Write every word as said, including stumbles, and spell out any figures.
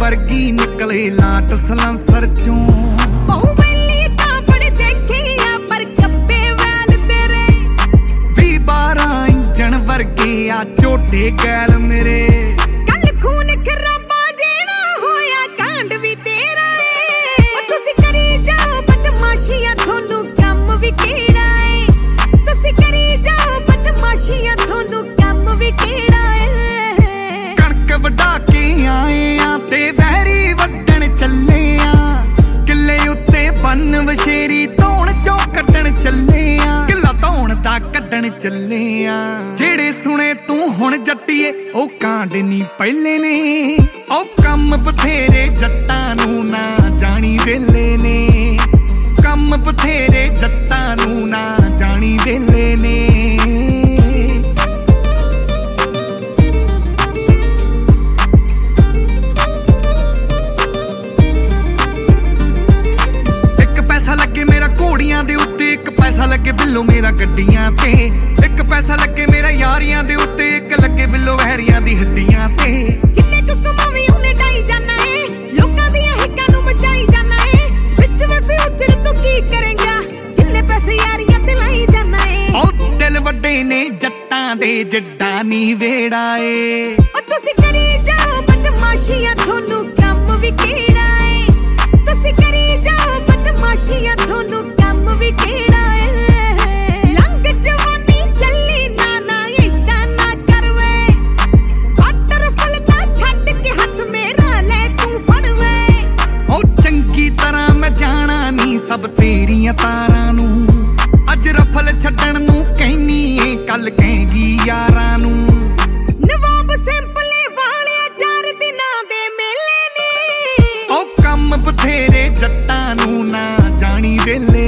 वर्गी निकले लाट सलांसर चों झोटे गैल मेरे कल खून खराबा जेना होया कांड भी तेरा है ओ तुसी करी जाओ बदमाशियां थोनू कम भी केड़ा है तुसी करी जाओ बदमाशियां थोनू कम भी केड़ा है कणक वढा के आए आ ते वहरी वड्डण चले आ किले उत्ते बन वशेरी धौण चों कड्डण चले आ किला धौण दा कड्डण चले आ जेड़े सुने तू हुण जट्टीए ओ कांड नी पहले ने ओ कम बथेरे जट्टां नू ना जानी वेले ने कम बथेरे जट्टां नू ना जानी वेले ने एक पैसा लगे मेरा घोड़ियां दे उत्ते एक पैसा लगे बिल्लो मेरा गड्डियां ते एक पैसा लगे मेरा यारियां दे उत्ते एक लगे बिल्लो वहरियां दी हड्डियां ते जिन्ने तू कमावी उन्ने डाई जाना है लोकां दी हिक्कां नू मचाई जाना है विच वे फ्यूचर तू की करेगा जिन्ने पैसे यारियां ते लाई जाना है ओ दिल वड्डे ने जट्टां दे जड्डा नी वेड़ा ए ओ तुसी करी जाओ बदमाशियां थोनू कम भी केड़ा है तुसी करी जाओ बदमाशियां थोनू कम भी केड़ा है सब तेरियां तारां नू अज रफल छड्डण नू कहनी ए कल कहेगी यारां नू नवाब सैंपले वाले चार दिनां दे मेले ने ओ कम बथेरे जट्टां नू ना जानी वेले